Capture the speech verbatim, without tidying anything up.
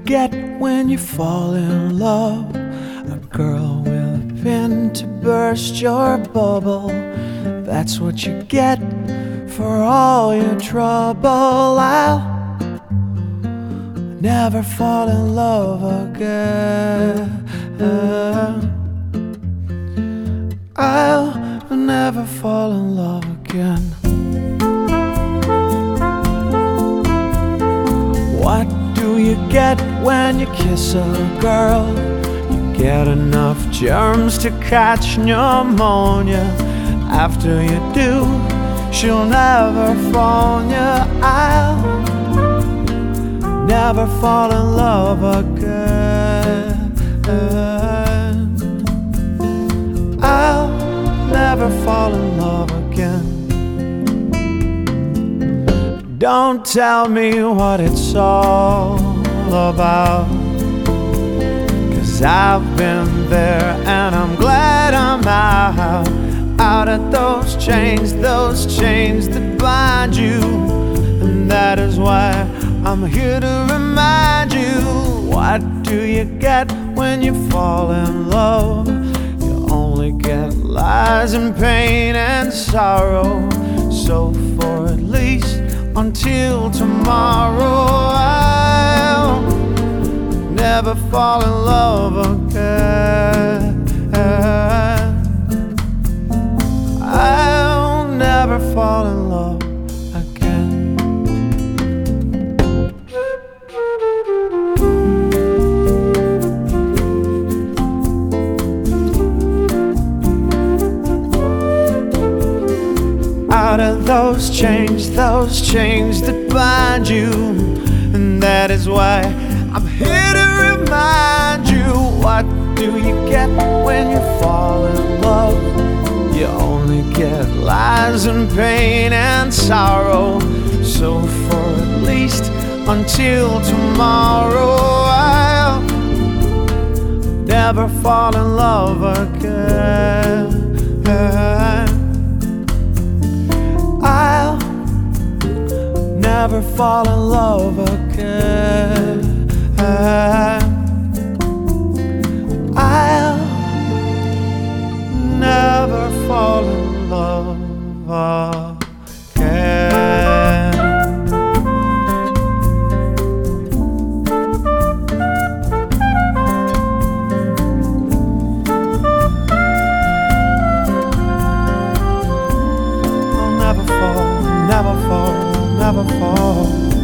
get when you fall in love? A girl with a pin to burst your bubble. That's what you get for all your trouble. I'll never fall in love again. I'll never fall in love again. What do you get when you kiss a girl? You get enough germs to catch pneumonia. After you do, she'll never phone you. I'll never fall in love again. I'll never fall in love again. Don't tell me what it's all about, 'cause I've been there and I'm glad I'm out. Out of those chains, those chains that bind you. And that is why I'm here to remind you. What do you get when you fall in love? You only get lies and pain and sorrow. So for at least until tomorrow, I'll never fall in love again. I'll never fall in love again. Out of those chains, those chains that bind you. And that is why I'm here to remind you. What do you get when you fall in love? You only get lies and pain and sorrow. So for at least until tomorrow, I'll never fall in love again. I'll never fall in love again. I'll never fall in love again. I'll never fall, never fall, never fall.